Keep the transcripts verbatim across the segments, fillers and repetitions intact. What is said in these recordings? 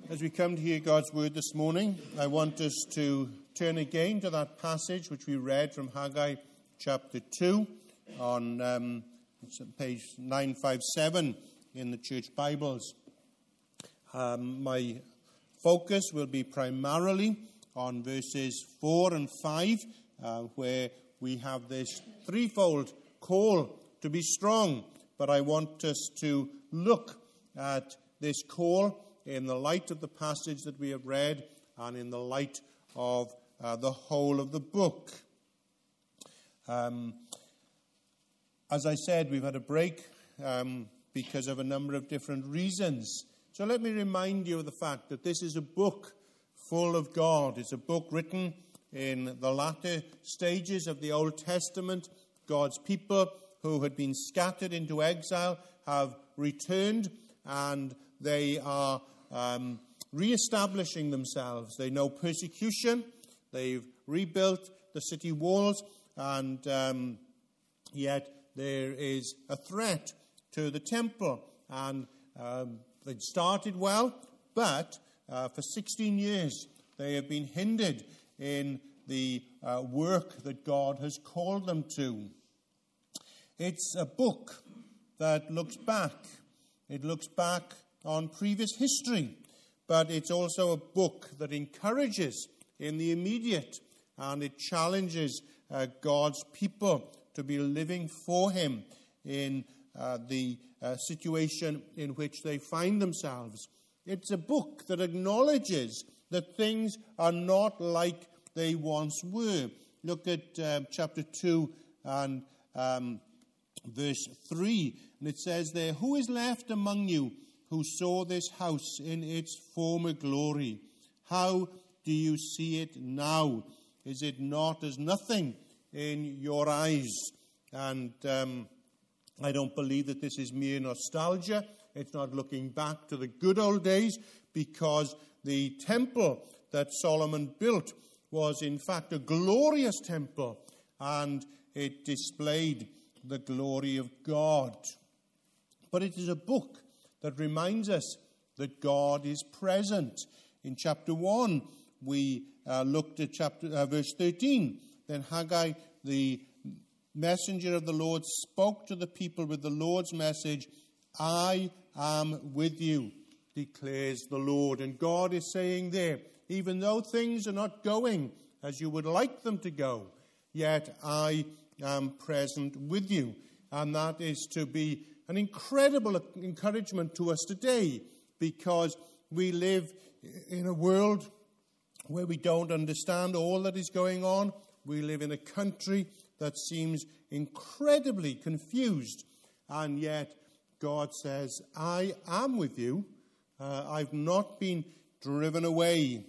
As we come to hear God's word this morning, I want us to turn again to that passage which we read from Haggai chapter two on um, page nine fifty-seven in the church Bibles. Um, my focus will be primarily on verses four and five, uh, where we have this threefold call to be strong. But I want us to look at this call in the light of the passage that we have read and in the light of uh, the whole of the book. Um, as I said, we've had a break um, because of a number of different reasons. So let me remind you of the fact that this is a book full of God. It's a book written in the latter stages of the Old Testament. God's people who had been scattered into exile have returned, and they are um, re-establishing themselves. They know persecution. They've rebuilt the city walls, and um, yet there is a threat to the temple. And um, they started well, but uh, for sixteen years they have been hindered in the uh, work that God has called them to. It's a book that looks back. It looks back on previous history, but it's also a book that encourages in the immediate, and it challenges uh, God's people to be living for him in uh, the uh, situation in which they find themselves. It's a book that acknowledges that things are not like they once were. Look at uh, chapter two and um, verse three, and it says there, "Who is left among you who saw this house in its former glory? How do you see it now? Is it not as nothing in your eyes?" And um, I don't believe that this is mere nostalgia. It's not looking back to the good old days, because the temple that Solomon built was in fact a glorious temple, and it displayed the glory of God. But it is a book that reminds us that God is present. In chapter one, we uh, looked at chapter uh, verse thirteen. Then Haggai, the messenger of the Lord, spoke to the people with the Lord's message, "I am with you, declares the Lord." And God is saying there, even though things are not going as you would like them to go, yet I am present with you. And that is to be an incredible encouragement to us today, because we live in a world where we don't understand all that is going on. We live in a country that seems incredibly confused, and yet God says, "I am with you. Uh, I've not been driven away."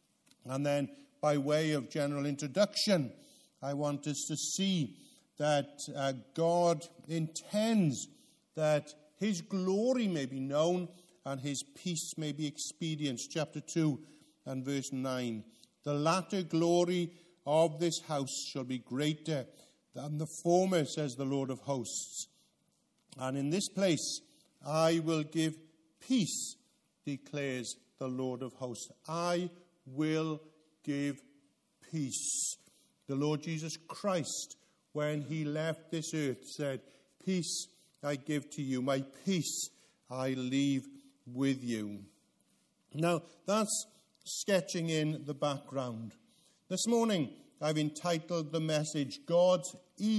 And then, by way of general introduction, I want us to see that uh, God intends that his glory may be known and his peace may be experienced. Chapter two and verse nine. "The latter glory of this house shall be greater than the former, says the Lord of hosts. And in this place I will give peace, declares the Lord of hosts." I will give peace. The Lord Jesus Christ, when he left this earth, said, "Peace I give to you, my peace I leave with you." Now, that's sketching in the background. This morning, I've entitled the message, God's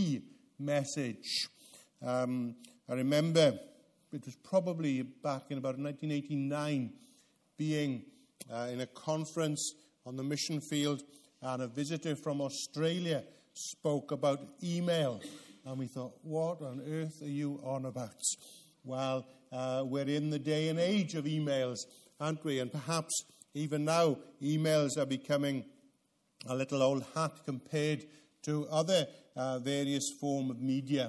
E-Message. Um, I remember it was probably back in about nineteen eighty-nine, being uh, in a conference on the mission field, and a visitor from Australia spoke about email. And we thought, what on earth are you on about? Well, uh, we're in the day and age of emails, aren't we? And perhaps even now, emails are becoming a little old hat compared to other uh, various form of media.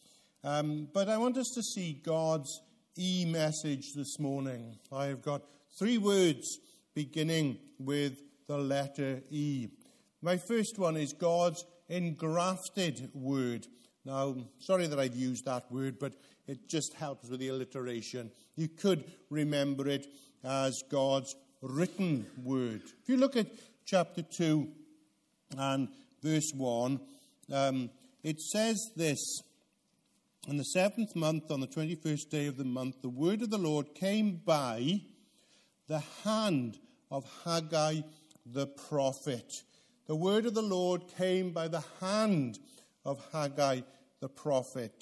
Um, but I want us to see God's E-message this morning. I've got three words beginning with the letter E. My first one is God's engrafted word. Now, sorry that I've used that word, but it just helps with the alliteration. You could remember it as God's written word. If you look at chapter two and verse one, um, it says this: "In the seventh month, on the twenty-first day of the month, the word of the Lord came by the hand of Haggai the prophet." The word of the Lord came by the hand of Haggai the prophet.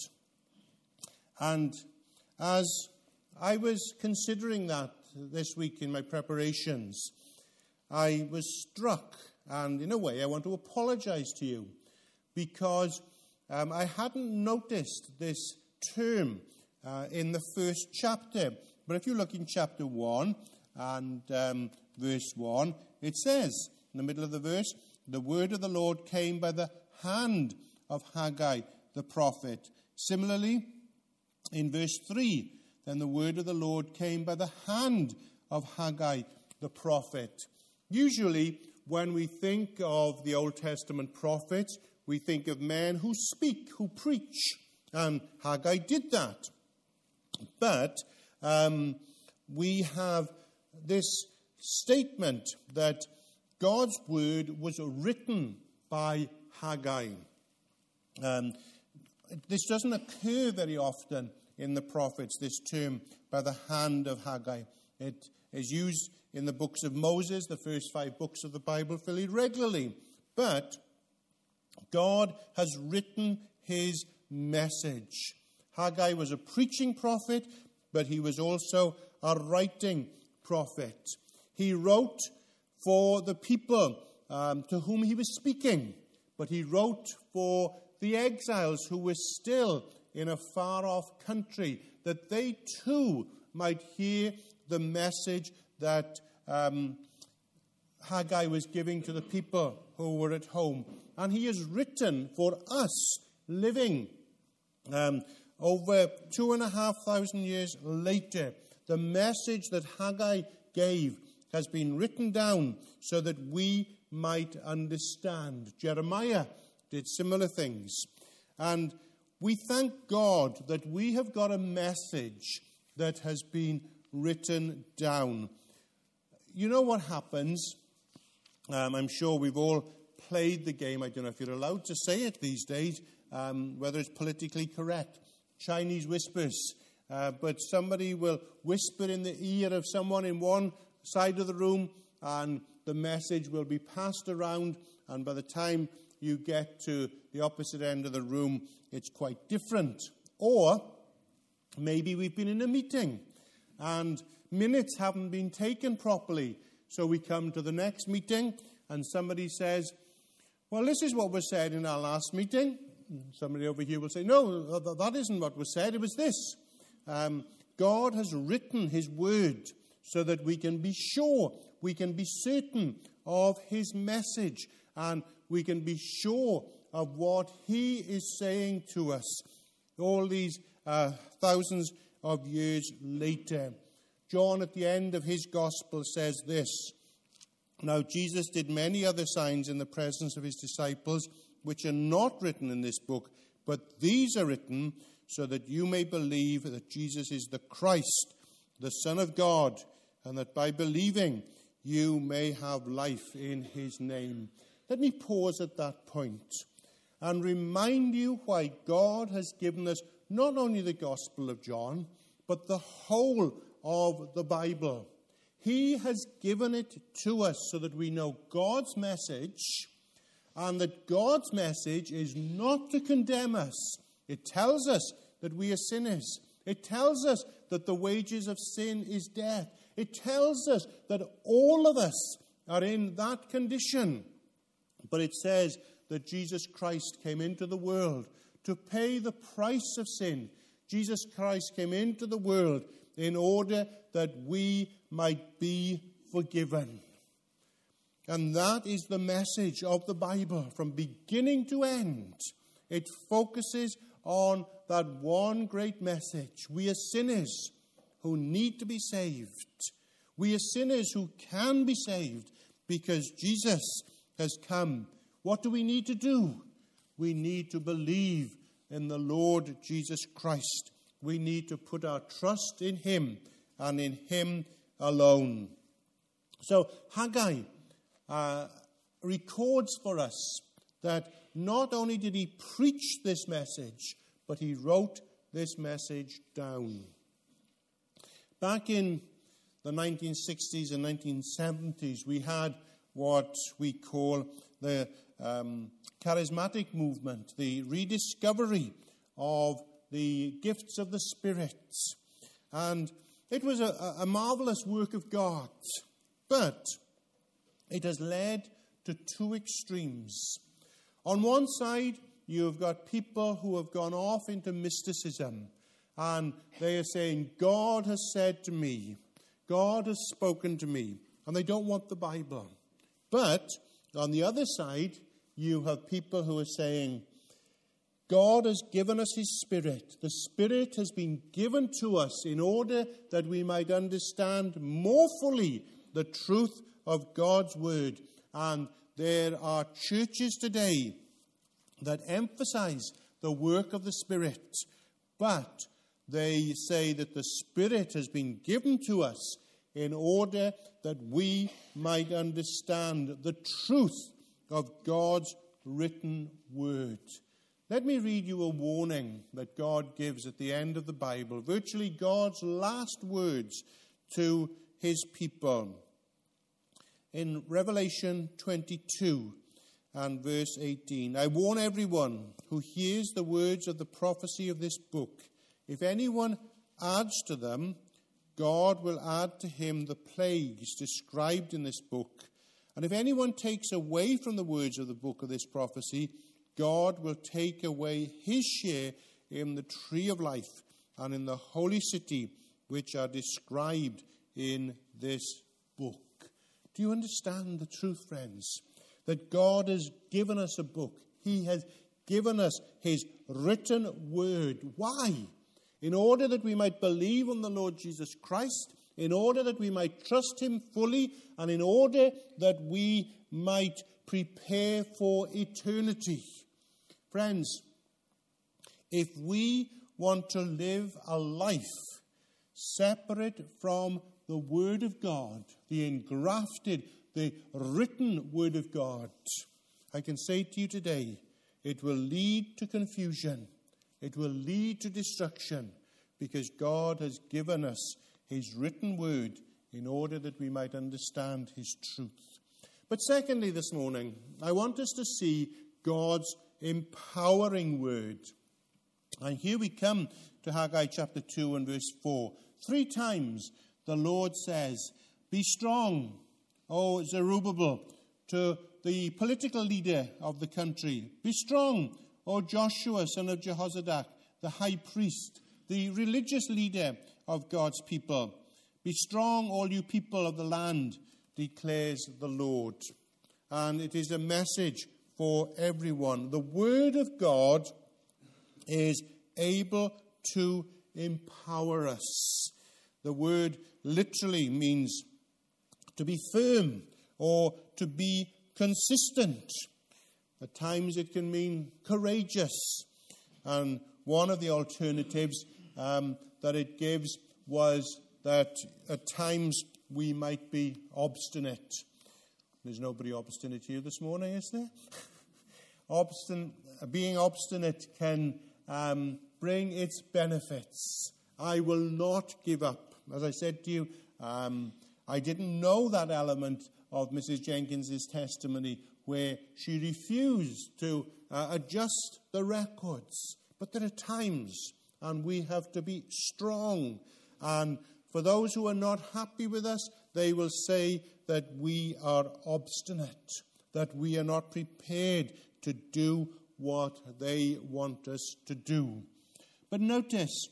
And as I was considering that this week in my preparations, I was struck, and in a way I want to apologize to you, because um, I hadn't noticed this term uh, in the first chapter. But if you look in chapter one and um, verse one, it says, in the middle of the verse, "The word of the Lord came by the hand of Haggai the prophet." Similarly, in verse three, "Then the word of the Lord came by the hand of Haggai the prophet." Usually, when we think of the Old Testament prophets, we think of men who speak, who preach, and Haggai did that. But um, we have this statement that God's word was written by Haggai. Um, this doesn't occur very often in the prophets, this term, "by the hand of Haggai." It is used in the books of Moses, the first five books of the Bible, fairly regularly. But God has written his message. Haggai was a preaching prophet, but he was also a writing prophet. He wrote for the people um, to whom he was speaking, but he wrote for the exiles who were still in a far-off country, that they too might hear the message that um, Haggai was giving to the people who were at home. And he has written for us, living um, over two and a half thousand years later. The message that Haggai gave has been written down so that we might understand. Jeremiah did similar things. And we thank God that we have got a message that has been written down. You know what happens? Um, I'm sure we've all played the game. I don't know if you're allowed to say it these days, um, whether it's politically correct. Chinese whispers. Uh, but somebody will whisper in the ear of someone in one side of the room, and the message will be passed around, and by the time you get to the opposite end of the room, it's quite different. Or maybe we've been in a meeting and minutes haven't been taken properly, so we come to the next meeting and somebody says, "Well, this is what was said in our last meeting." Somebody over here will say, "No, that isn't what was said, it was this." Um, God has written his word so that we can be sure, we can be certain of his message, and we can be sure of what he is saying to us all these uh, thousands of years later. John, at the end of his gospel, says this: "Now Jesus did many other signs in the presence of his disciples, which are not written in this book, but these are written so that you may believe that Jesus is the Christ, the Son of God, and that by believing you may have life in his name." Let me pause at that point and remind you why God has given us not only the Gospel of John, but the whole of the Bible. He has given it to us so that we know God's message, and that God's message is not to condemn us. It tells us that we are sinners. It tells us that the wages of sin is death. It tells us that all of us are in that condition. But it says that Jesus Christ came into the world to pay the price of sin. Jesus Christ came into the world in order that we might be forgiven. And that is the message of the Bible from beginning to end. It focuses on that one great message. We are sinners who need to be saved. We are sinners who can be saved because Jesus has come. What do we need to do? We need to believe in the Lord Jesus Christ. We need to put our trust in him and in him alone. So Haggai uh, records for us that not only did he preach this message, but he wrote this message down. Back in the nineteen sixties and nineteen seventies, we had what we call the um, charismatic movement, the rediscovery of the gifts of the Spirit. And it was a, a marvelous work of God, but it has led to two extremes. On one side, you have got people who have gone off into mysticism, and they are saying, God has said to me, God has spoken to me, and they don't want the Bible. But on the other side, you have people who are saying, God has given us his Spirit. The Spirit has been given to us in order that we might understand more fully the truth of God's word. And there are churches today that emphasize the work of the Spirit, but they say that the Spirit has been given to us in order that we might understand the truth of God's written word. Let me read you a warning that God gives at the end of the Bible, virtually God's last words to his people. In Revelation twenty-two and verse eighteen, I warn everyone who hears the words of the prophecy of this book. If anyone adds to them, God will add to him the plagues described in this book. And if anyone takes away from the words of the book of this prophecy, God will take away his share in the tree of life and in the holy city, which are described in this book. Do you understand the truth, friends? That God has given us a book. He has given us his written word. Why? In order that we might believe on the Lord Jesus Christ, in order that we might trust him fully, and in order that we might prepare for eternity. Friends, if we want to live a life separate from the Word of God, the engrafted, the written Word of God, I can say to you today, it will lead to confusion. It will lead to destruction, because God has given us his written word in order that we might understand his truth. But secondly, this morning, I want us to see God's empowering word. And here we come to Haggai chapter two and verse four. Three times the Lord says, be strong, O Zerubbabel, to the political leader of the country. Be strong, O Joshua, son of Jehozadak, the high priest, the religious leader of God's people. Be strong, all you people of the land, declares the Lord. And it is a message for everyone. The word of God is able to empower us. The word literally means to be firm or to be consistent. At times it can mean courageous. And one of the alternatives um, that it gives was that at times we might be obstinate. There's nobody obstinate here this morning, is there? Obstin- being obstinate can um, bring its benefits. I will not give up. As I said to you, um, I didn't know that element of Missus Jenkins's testimony where she refused to uh, adjust the records. But there are times, and we have to be strong. And for those who are not happy with us, they will say that we are obstinate, that we are not prepared to do what they want us to do. But notice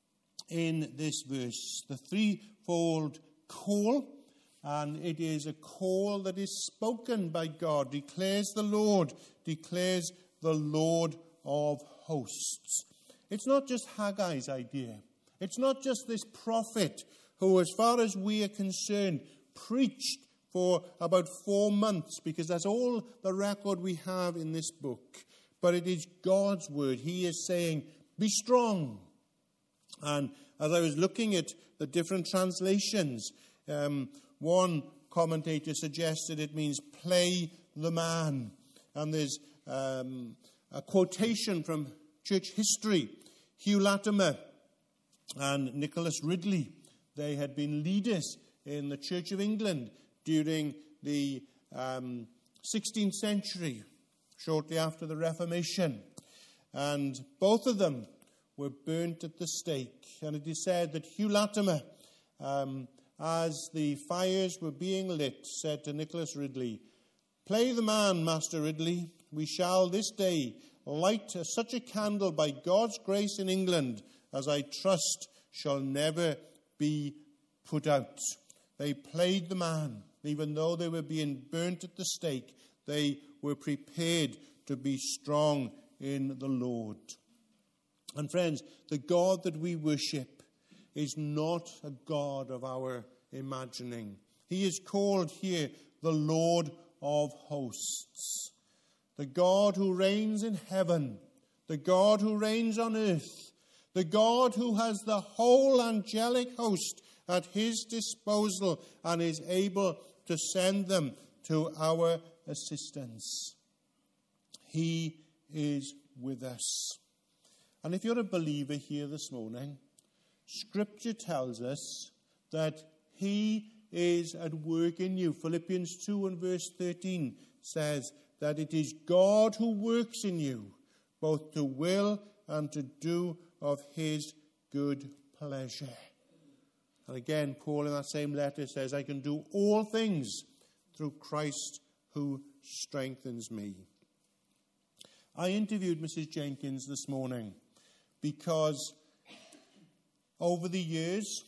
in this verse the threefold call, and it is a call that is spoken by God, declares the Lord, declares the Lord of hosts. It's not just Haggai's idea. It's not just this prophet who, as far as we are concerned, preached for about four months, because that's all the record we have in this book. But it is God's word. He is saying, be strong. And as I was looking at the different translations, um, one commentator suggested it means play the man. And there's um, a quotation from church history. Hugh Latimer and Nicholas Ridley, they had been leaders in the Church of England during the um, sixteenth century, shortly after the Reformation. And both of them were burnt at the stake. And it is said that Hugh Latimer, um, as the fires were being lit, said to Nicholas Ridley, "Play the man, Master Ridley. We shall this day light such a candle by God's grace in England as I trust shall never be put out." They played the man. Even though they were being burnt at the stake, they were prepared to be strong in the Lord. And friends, the God that we worship is not a God of our imagining. He is called here the Lord of hosts. The God who reigns in heaven, the God who reigns on earth, the God who has the whole angelic host at his disposal and is able to send them to our assistance. He is with us. And if you're a believer here this morning, Scripture tells us that he is at work in you. Philippians two and verse thirteen says that it is God who works in you, both to will and to do of his good pleasure. And again, Paul in that same letter says, I can do all things through Christ who strengthens me. I interviewed Missus Jenkins this morning because over the years,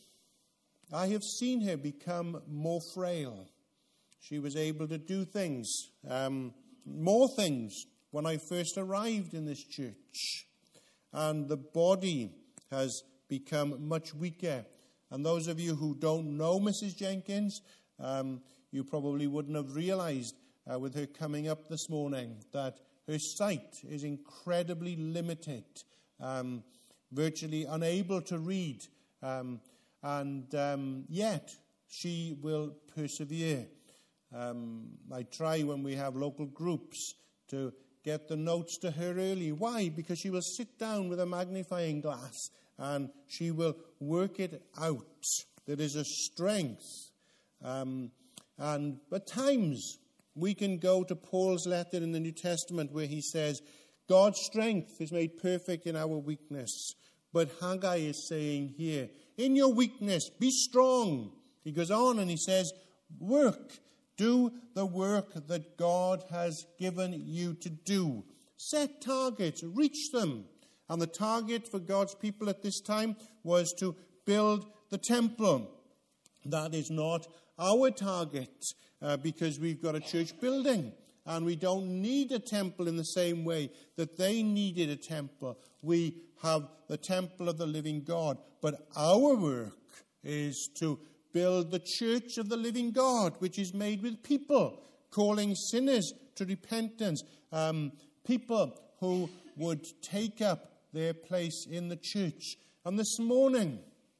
I have seen her become more frail. She was able to do things, um, more things, when I first arrived in this church. And the body has become much weaker. And those of you who don't know Missus Jenkins, um, you probably wouldn't have realized uh, with her coming up this morning that her sight is incredibly limited, um, virtually unable to read. Um, and um, yet, she will persevere. Um, I try when we have local groups to get the notes to her early. Why? Because she will sit down with a magnifying glass and she will work it out. There is a strength. Um, and at times, we can go to Paul's letter in the New Testament where he says, God's strength is made perfect in our weakness. But Haggai is saying here, in your weakness, be strong. He goes on and he says, work. Do the work that God has given you to do. Set targets, reach them. And the target for God's people at this time was to build the temple. That is not our target uh, because we've got a church building. And we don't need a temple in the same way that they needed a temple. We have the temple of the living God. But our work is to build the church of the living God, which is made with people, calling sinners to repentance. Um, people who would take up their place in the church. And this morning,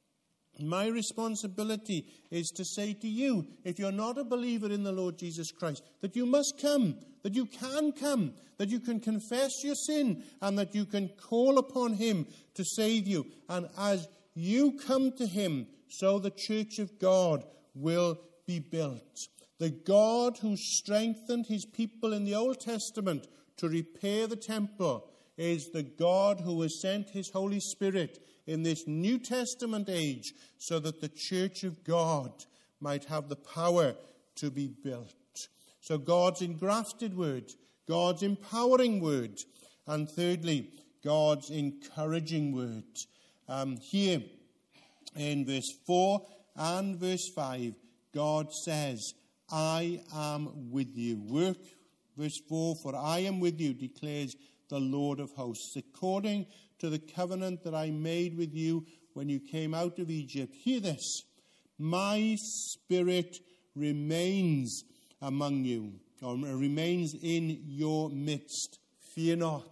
my responsibility is to say to you, if you're not a believer in the Lord Jesus Christ, that you must come, that you can come, that you can confess your sin, and that you can call upon him to save you. And as you come to him, so the church of God will be built. The God who strengthened his people in the Old Testament to repair the temple is the God who has sent his Holy Spirit in this New Testament age so that the church of God might have the power to be built. So God's engrafted word, God's empowering word, and thirdly, God's encouraging word. Um, here in verse four and verse five, God says, I am with you. Work, verse four, for I am with you, declares the Lord of hosts, according to the covenant that I made with you when you came out of Egypt. Hear this. My spirit remains among you, or remains in your midst. Fear not.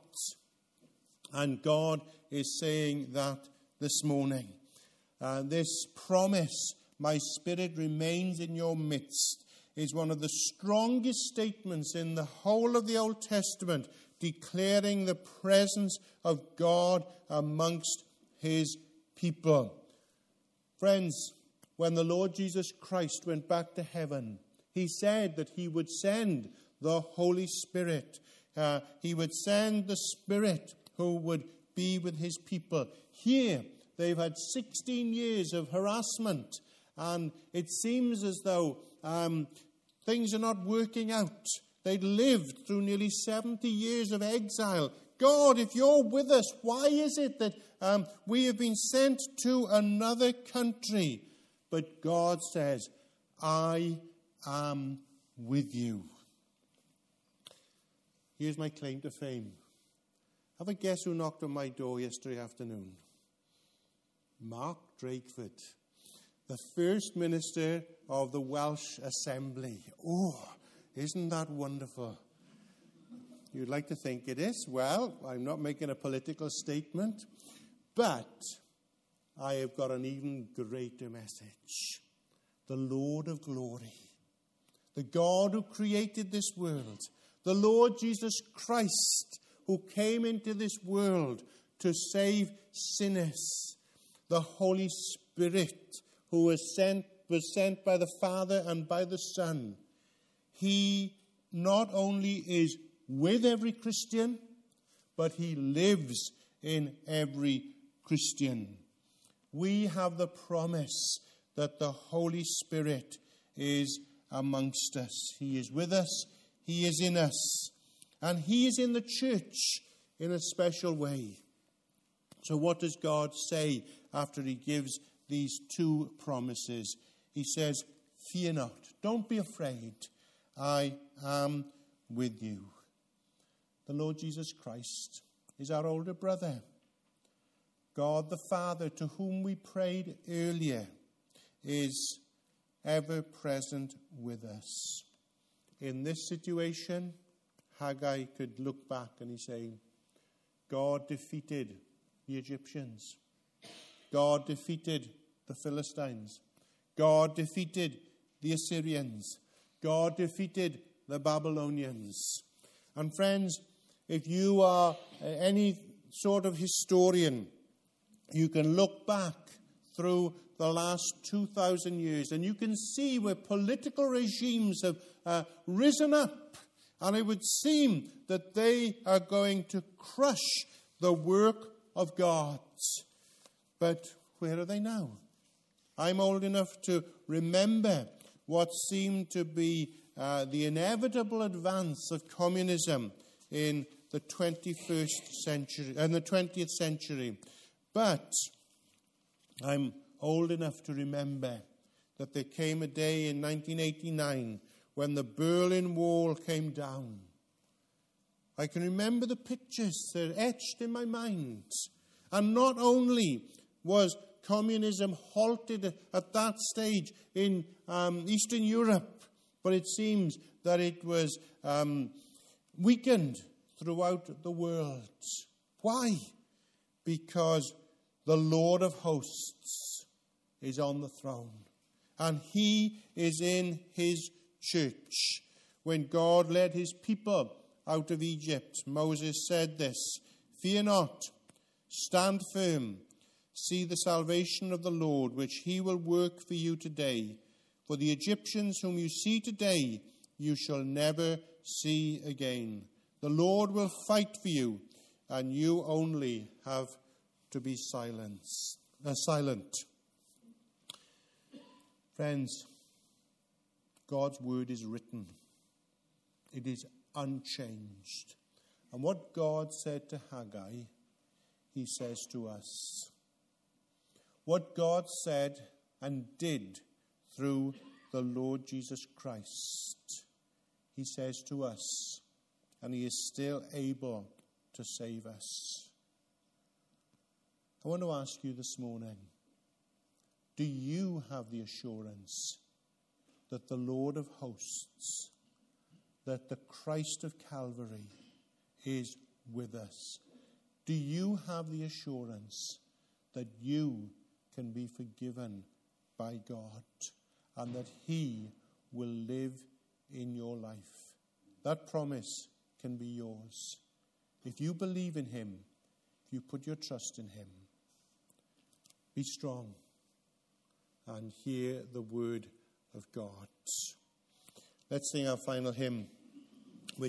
And God is saying that this morning. Uh, this promise my Spirit remains in your midst, is one of the strongest statements in the whole of the Old Testament, declaring the presence of God amongst his people. Friends, when the Lord Jesus Christ went back to heaven, he said that he would send the Holy Spirit. Uh, he would send the Spirit who would be with his people. Here, they've had sixteen years of harassment, and it seems as though um, things are not working out. They'd lived through nearly seventy years of exile. God, if you're with us, why is it that um, we have been sent to another country? But God says, I am with you. Here's my claim to fame. Have a guess who knocked on my door yesterday afternoon? Mark Drakeford, the first minister of the Welsh Assembly. Oh, isn't that wonderful? You'd like to think it is. Well, I'm not making a political statement, but I have got an even greater message. The Lord of glory, the God who created this world, the Lord Jesus Christ, who came into this world to save sinners, the Holy Spirit, who was sent, was sent by the Father and by the Son. He not only is with every Christian, but he lives in every Christian. We have the promise that the Holy Spirit is amongst us. He is with us. He is in us. And he is in the church in a special way. So what does God say after he gives these two promises? He says, fear not. Don't be afraid. I am with you. The Lord Jesus Christ is our older brother. God the Father, to whom we prayed earlier, is ever present with us. In this situation, Haggai could look back and he's saying, God defeated the Egyptians. God defeated the Philistines. God defeated the Assyrians. God defeated the Babylonians. And friends, if you are any sort of historian, you can look back through the last two thousand years and you can see where political regimes have uh, risen up, and it would seem that they are going to crush the work of God. But where are they now? I'm old enough to remember what seemed to be uh, the inevitable advance of communism in the twenty-first century and the twentieth century. But I'm old enough to remember that there came a day in nineteen eighty-nine when the Berlin Wall came down. I can remember the pictures. They're etched in my mind. And not only was communism halted at that stage in um, Eastern Europe, but it seems that it was um, weakened throughout the world. Why? Because the Lord of hosts is on the throne, and he is in his church. When God led his people out of Egypt, Moses said this, fear not, stand firm, see the salvation of the Lord, which he will work for you today. For the Egyptians whom you see today, you shall never see again. The Lord will fight for you, and you only have to be silent. Uh, silent. Friends, God's word is written. It is unchanged. And what God said to Haggai, he says to us. What God said and did through the Lord Jesus Christ, he says to us, and he is still able to save us. I want to ask you this morning, do you have the assurance that the Lord of hosts, that the Christ of Calvary is with us? Do you have the assurance that you can be forgiven by God, and that he will live in your life. That promise can be yours. If you believe in him, if you put your trust in him, be strong and hear the word of God. Let's sing our final hymn.